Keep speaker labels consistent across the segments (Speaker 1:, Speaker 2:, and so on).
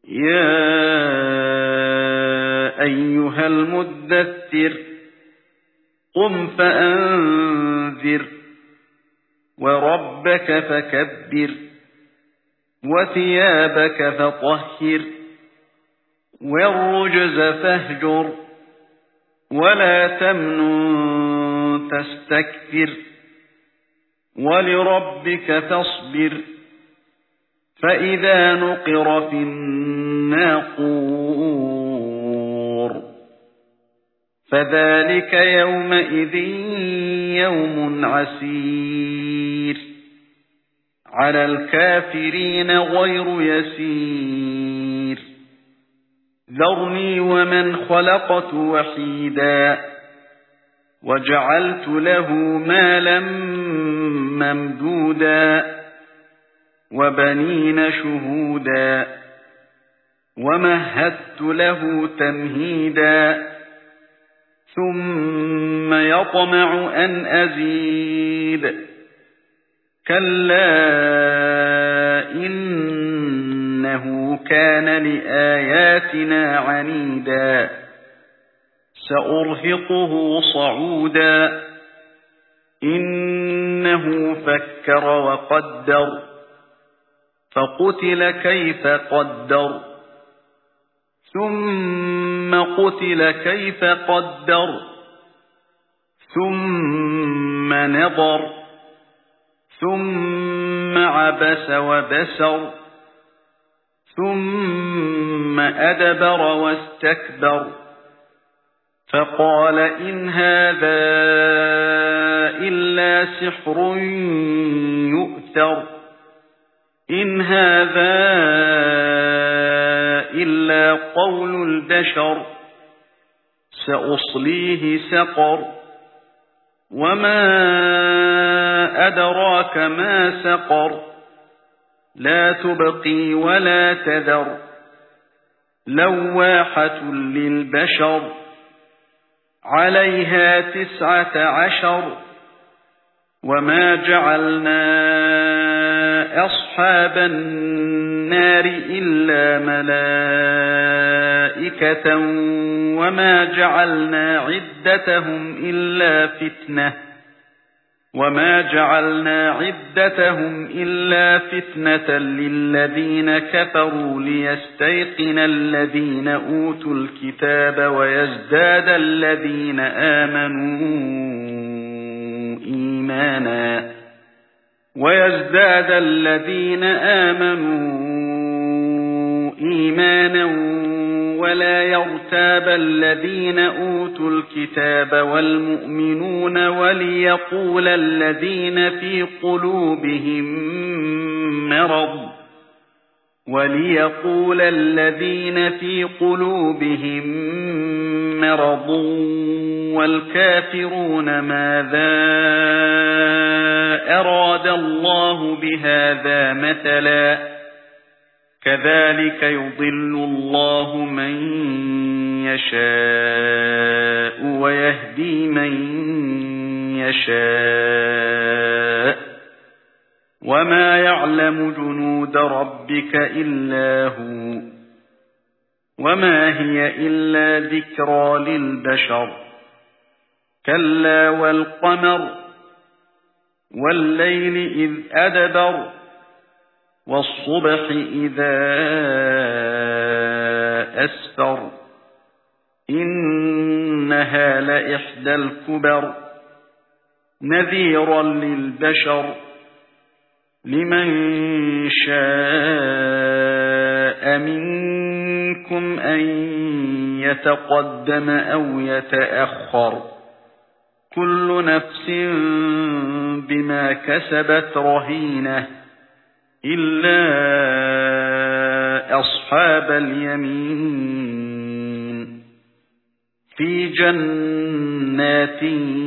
Speaker 1: يا أيها المدثر قم فأنذر وربك فكبر وثيابك فطهر والرجز فاهجر ولا تمنن تستكثر ولربك فاصبر فإذا نقر في الناقور فذلك يومئذ يوم عسير على الكافرين غير يسير ذرني ومن خلقت وحيدا وجعلت له مالا ممدودا وبنين شهودا ومهدت له تمهيدا ثم يطمع أن أزيد كلا إنه كان لآياتنا عنيدا سأرهقه صعودا إنه فكر وقدر فقتل كيف قدر ثم قتل كيف قدر ثم نظر ثم عبس وبسر ثم أدبر واستكبر فقال إن هذا إلا سحر يؤثر إن هذا إلا قول البشر سأصليه سقر وما أدراك ما سقر لا تبقي ولا تذر لواحة للبشر عليها 19 وما جعلنا أصحاب النار إلا ملائكة وما جعلنا عدتهم إلا فتنة للذين كفروا ليستيقن الذين أوتوا الكتاب ويزداد الذين آمنوا إيمانا ولا يرتاب الذين أوتوا الكتاب والمؤمنون وليقول الذين في قلوبهم مرض والكافرون ماذا أراد الله بهذا مثلا كذلك يضل الله من يشاء ويهدي من يشاء وما يعلم جنود ربك إلا هو وما هي إلا ذكرى للبشر كلا والقمر والليل إذ أدبر والصبح إذا أسفر إنها لإحدى الكبر نذيرا للبشر لمن شاء منكم أن يتقدم أو يتأخر كل نفس بما كسبت رهينة إلا أصحاب اليمين في جنات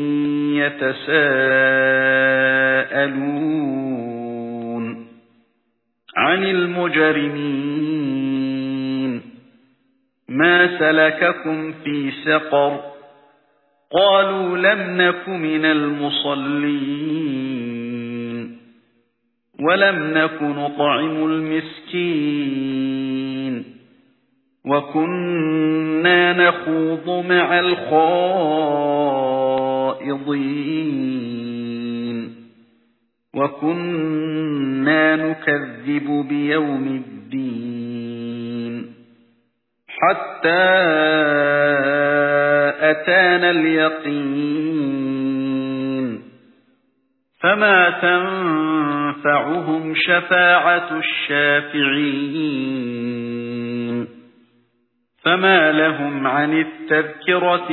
Speaker 1: يتساءلون عن المجرمين ما سلككم في سقر قالوا لم نك من المصلين ولم نك نطعم المسكين وَكُنَّا نَخُوضُ مَعَ الْخَائِضِينَ وَكُنَّا نُكَذِّبُ بِيَوْمِ الدِّينِ حَتَّى أَتَانَا الْيَقِينُ فَمَا تَنفَعُهُمْ شَفَاعَةُ الشَّافِعِينَ فَمَا لَهُمْ عَنِ التَّذْكِرَةِ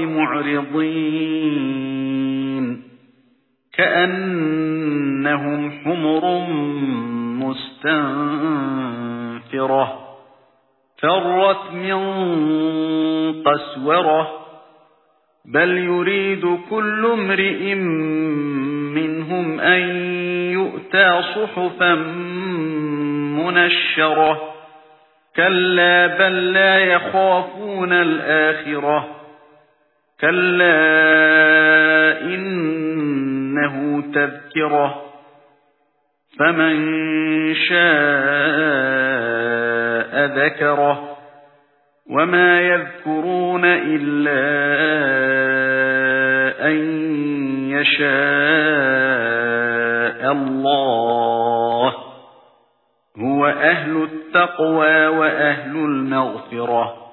Speaker 1: مُعْرِضِينَ كَأَنَّهُمْ حُمُرٌ مُسْتَنفِرَةٌ فَرَّتْ مِنْ قَسْوَرَةٍ بَلْ يُرِيدُ كُلُّ امْرِئٍ مِنْهُمْ أَنْ يُؤْتَى صُحُفًا مُنَشَّرَةً كَلَّا بَل لَّا يَخَافُونَ الْآخِرَةَ كَلَّا إِنَّهُ تَذْكِرَةٌ فَمَن شَاءَ ذَكَرَهُ وَمَا يَذْكُرُونَ إِلَّا أَن يَشَاءَ اللَّهُ هُوَ أَهْلُ التَّقْوَى وَأَهْلُ الْمَغْفِرَةِ